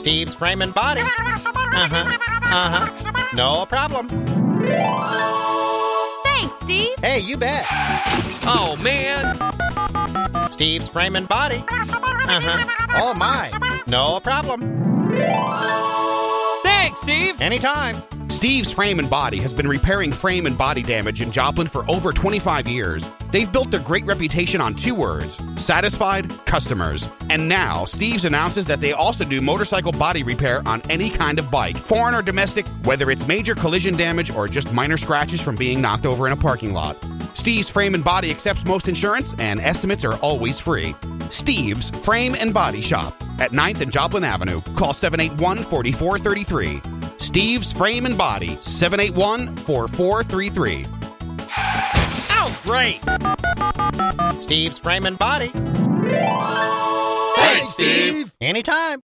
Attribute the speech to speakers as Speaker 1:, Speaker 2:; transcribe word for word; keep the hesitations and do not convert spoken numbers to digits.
Speaker 1: Steve's Frame and Body. Uh-huh, uh-huh. No problem.
Speaker 2: Thanks, Steve.
Speaker 1: Hey, you bet.
Speaker 3: Oh, man.
Speaker 1: Steve's Frame and Body. Uh-huh. Oh, my. No problem.
Speaker 3: Thanks, Steve.
Speaker 1: Anytime.
Speaker 4: Steve's Frame and Body has been repairing frame and body damage in Joplin for over twenty-five years. They've built their great reputation on two words: satisfied customers. And now, Steve's announces that they also do motorcycle body repair on any kind of bike, foreign or domestic, whether it's major collision damage or just minor scratches from being knocked over in a parking lot. Steve's Frame and Body accepts most insurance, and estimates are always free. Steve's Frame and Body Shop at ninth and Joplin Avenue. Call seven eight one, four four three three. Steve's Frame and Body, seven eight one, four four three three.
Speaker 1: Oh, great. Steve's Frame and Body.
Speaker 3: Thanks, Steve.
Speaker 1: Anytime.